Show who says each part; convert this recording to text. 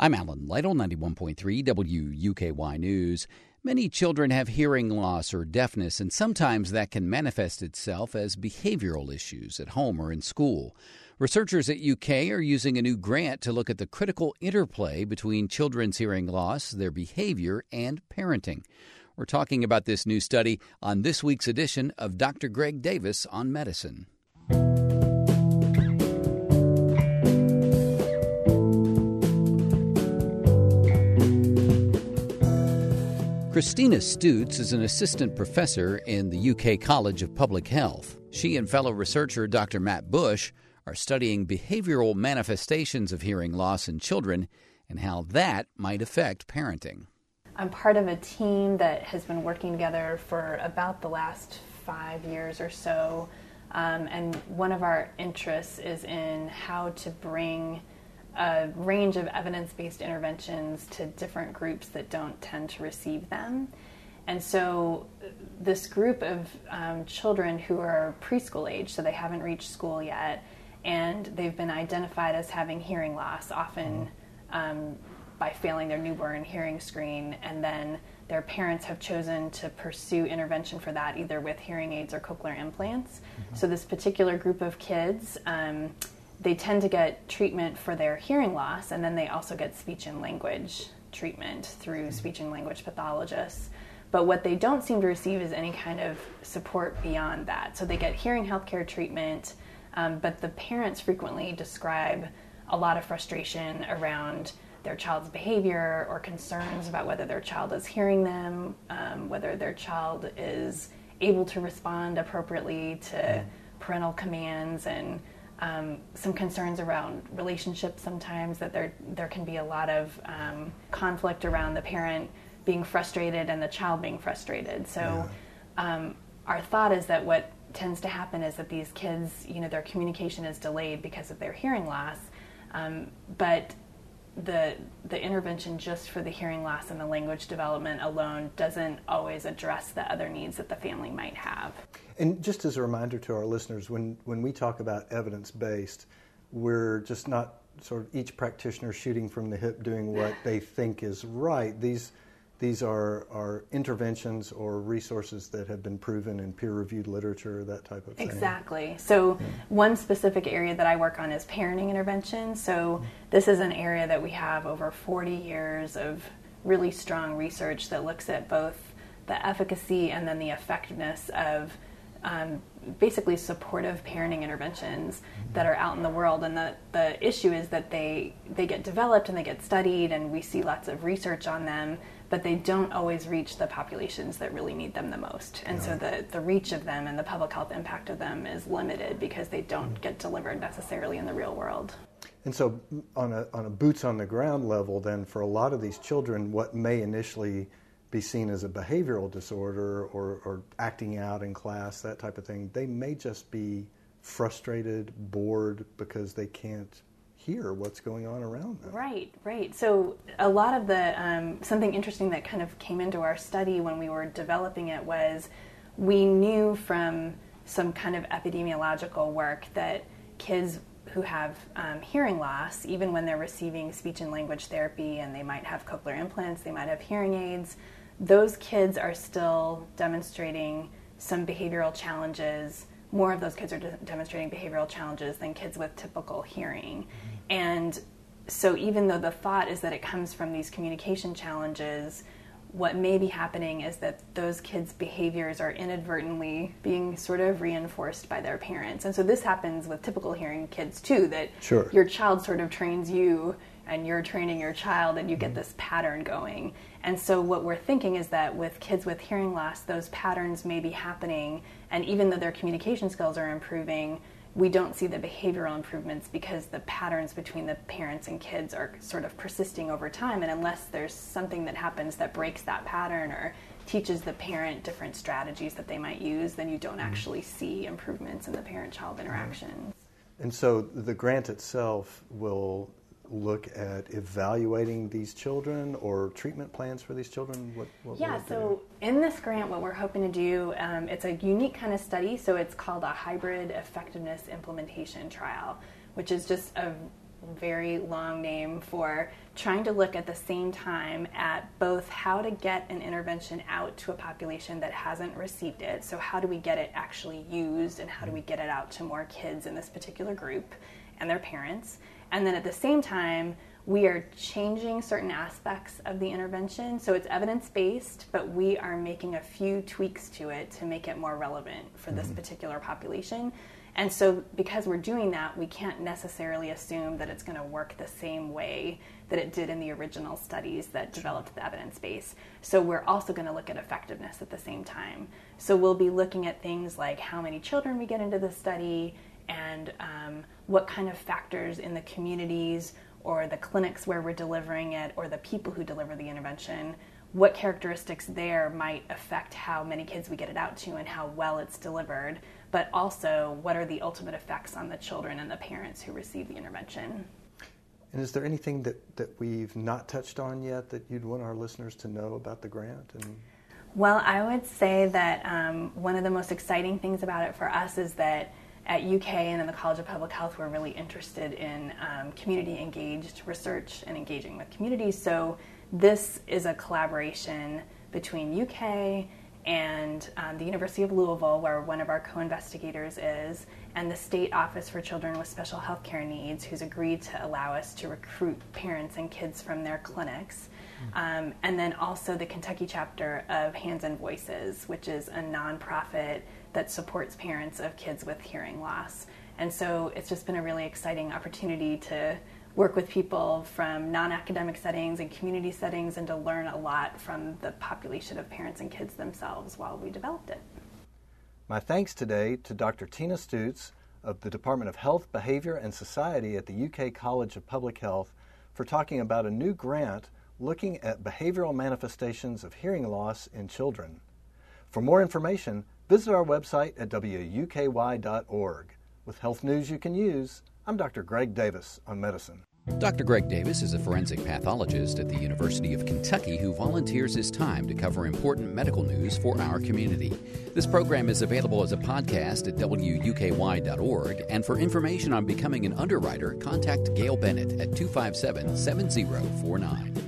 Speaker 1: I'm Alan Lytle, 91.3 WUKY News. Many children have hearing loss or deafness, and sometimes that can manifest itself as behavioral issues at home or in school. Researchers at UK are using a new grant to look at the critical interplay between children's hearing loss, their behavior, and parenting. We're talking about this new study on this week's edition of Dr. Greg Davis on Medicine. Christina Stutes is an assistant professor in the UK College of Public Health. She and fellow researcher Dr. Matt Bush are studying behavioral manifestations of hearing loss in children and how that might affect parenting.
Speaker 2: I'm part of a team that has been working together for about the last 5 years or so, and one of our interests is in how to bring a range of evidence-based interventions to different groups that don't tend to receive them. And so this group of children who are preschool age, so they haven't reached school yet, and they've been identified as having hearing loss, often by failing their newborn hearing screen, and then their parents have chosen to pursue intervention for that, either with hearing aids or cochlear implants. So this particular group of kids, they tend to get treatment for their hearing loss, and then they also get speech and language treatment through speech and language pathologists. But what they don't seem to receive is any kind of support beyond that. So they get hearing healthcare treatment, but the parents frequently describe a lot of frustration around their child's behavior or concerns about whether their child is hearing them, whether their child is able to respond appropriately to parental commands, and some concerns around relationships sometimes, that there can be a lot of conflict around the parent being frustrated and the child being frustrated. So our thought is that what tends to happen is that these kids, their communication is delayed because of their hearing loss, but the intervention just for the hearing loss and the language development alone doesn't always address the other needs that the family might have.
Speaker 3: And just as a reminder to our listeners, when we talk about evidence-based, we're just not sort of each practitioner shooting from the hip doing what they think is right. These are interventions or resources that have been proven in peer-reviewed literature, that type of thing.
Speaker 2: Exactly. So one specific area that I work on is parenting intervention. So this is an area that we have over 40 years of really strong research that looks at both the efficacy and then the effectiveness of basically supportive parenting interventions that are out in the world. And the issue is that they get developed and they get studied, and we see lots of research on them, but they don't always reach the populations that really need them the most. And so the reach of them and the public health impact of them is limited because they don't get delivered necessarily in the real world.
Speaker 3: And so on a boots on the ground level, then, for a lot of these children, what may initially be seen as a behavioral disorder or acting out in class, that type of thing, they may just be frustrated, bored, because they can't hear what's going on around them.
Speaker 2: Right. So a lot of the, something interesting that kind of came into our study when we were developing it was we knew from some kind of epidemiological work that kids who have hearing loss, even when they're receiving speech and language therapy and they might have cochlear implants, they might have hearing aids, those kids are still demonstrating some behavioral challenges. More of those kids are demonstrating behavioral challenges than kids with typical hearing. And so even though the thought is that it comes from these communication challenges, what may be happening is that those kids' behaviors are inadvertently being sort of reinforced by their parents. And so this happens with typical hearing kids too, that your child sort of trains you and you're training your child, and you get this pattern going. And so what we're thinking is that with kids with hearing loss, those patterns may be happening, and even though their communication skills are improving, we don't see the behavioral improvements because the patterns between the parents and kids are sort of persisting over time. And unless there's something that happens that breaks that pattern or teaches the parent different strategies that they might use, then you don't actually see improvements in the parent-child interactions.
Speaker 3: And so the grant itself will look at evaluating these children or treatment plans for these children? What
Speaker 2: so in this grant, what we're hoping to do, it's a unique kind of study, so it's called a hybrid effectiveness implementation trial, which is just a very long name for trying to look at the same time at both how to get an intervention out to a population that hasn't received it. So how do we get it actually used, and how do we get it out to more kids in this particular group and their parents? And then at the same time, we are changing certain aspects of the intervention. So it's evidence-based, but we are making a few tweaks to it to make it more relevant for this particular population. And so because we're doing that, we can't necessarily assume that it's going to work the same way that it did in the original studies that developed the evidence base. So we're also going to look at effectiveness at the same time. So we'll be looking at things like how many children we get into the study, and what kind of factors in the communities or the clinics where we're delivering it, or the people who deliver the intervention, what characteristics there might affect how many kids we get it out to and how well it's delivered, but also what are the ultimate effects on the children and the parents who receive the intervention.
Speaker 3: And is there anything that we've not touched on yet that you'd want our listeners to know about the grant?
Speaker 2: Well, I would say that one of the most exciting things about it for us is that at UK and in the College of Public Health, we're really interested in community-engaged research and engaging with communities. So this is a collaboration between UK and the University of Louisville, where one of our co-investigators is, and the State Office for Children with Special Healthcare Needs, who's agreed to allow us to recruit parents and kids from their clinics. And then also the Kentucky chapter of Hands and Voices, which is a nonprofit that supports parents of kids with hearing loss. And so it's just been a really exciting opportunity to work with people from non-academic settings and community settings, and to learn a lot from the population of parents and kids themselves while we developed it.
Speaker 3: My thanks today to Dr. Tina Stutes of the Department of Health, Behavior and Society at the UK College of Public Health for talking about a new grant looking at behavioral manifestations of hearing loss in children. For more information, visit our website at wuky.org. With health news you can use, I'm Dr. Greg Davis on medicine.
Speaker 1: Dr. Greg Davis is a forensic pathologist at the University of Kentucky who volunteers his time to cover important medical news for our community. This program is available as a podcast at wuky.org, and for information on becoming an underwriter, contact Gail Bennett at 257-7049.